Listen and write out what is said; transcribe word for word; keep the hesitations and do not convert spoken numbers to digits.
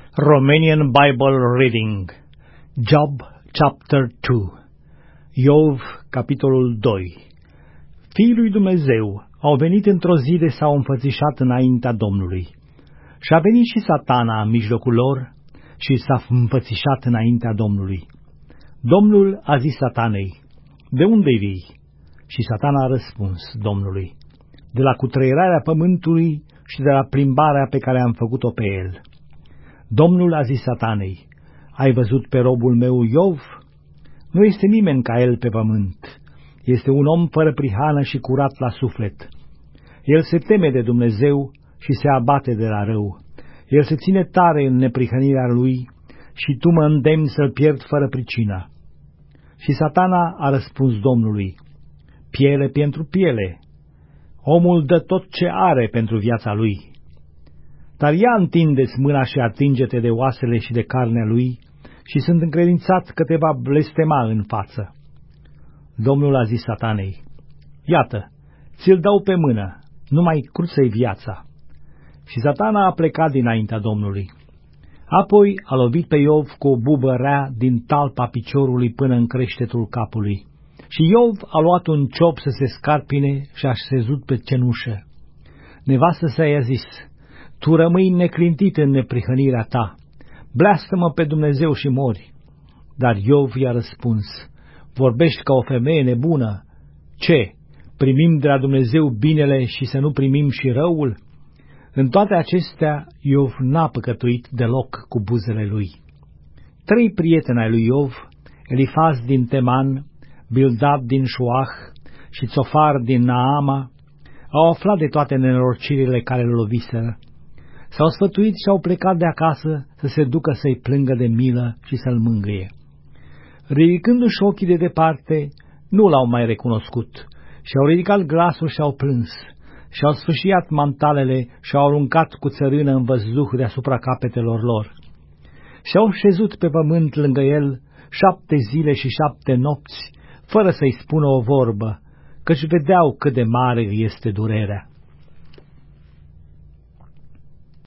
Romanian Bible Reading, Job chapter two, Iov capitolul doi. Fiii lui Dumnezeu au venit într-o zi de s-au înfățișat înaintea Domnului. Și a venit și Satana în mijlocul lor și s-a înfățișat înaintea Domnului. Domnul a zis Satanei: de unde vii? Și Satana a răspuns Domnului: de la cutreierarea pământului și de la plimbarea pe care am făcut-o pe el. Domnul a zis Satanei: ai văzut pe robul meu Iov? Nu este nimeni ca el pe pământ. Este un om fără prihană și curat la suflet. El se teme de Dumnezeu și se abate de la rău. El se ține tare în neprihănirea lui și tu mă îndemni să-l pierd fără pricină. Și Satana a răspuns Domnului: piele pentru piele. Omul dă tot ce are pentru viața lui. Dar ia întinde-ți mâna și atinge-te de oasele și de carnea lui și sunt încredințat că te va blestema în față. Domnul a zis Satanei: iată, ți-l dau pe mână, numai cruță-i viața. Și Satana a plecat dinaintea Domnului. Apoi a lovit pe Iov cu o bubă rea din talpa piciorului până în creștetul capului. Și Iov a luat un ciop să se scarpine și a șezut pe cenușă. Nevastă sa i-a zis: tu rămâi neclintit în neprihănirea ta, bleastă-mă pe Dumnezeu și mori. Dar Iov i-a răspuns: vorbești ca o femeie nebună. Ce, primim de la Dumnezeu binele și să nu primim și răul? În toate acestea, Iov n-a păcătuit deloc cu buzele lui. Trei prieteni ai lui Iov, Elifaz din Teman, Bildad din Șuah și Țofar din Naama, au aflat de toate nenorocirile care îl loviseră. S-au sfătuit și au plecat de acasă să se ducă să-i plângă de milă și să-l mângâie. Ridicându-și ochii de departe, nu l-au mai recunoscut și-au ridicat glasul și-au plâns, și-au sfâșiat mantalele și-au aruncat cu țărână în văzduh deasupra capetelor lor. Și-au șezut pe pământ lângă el șapte zile și șapte nopți, fără să-i spună o vorbă, căci vedeau cât de mare este durerea.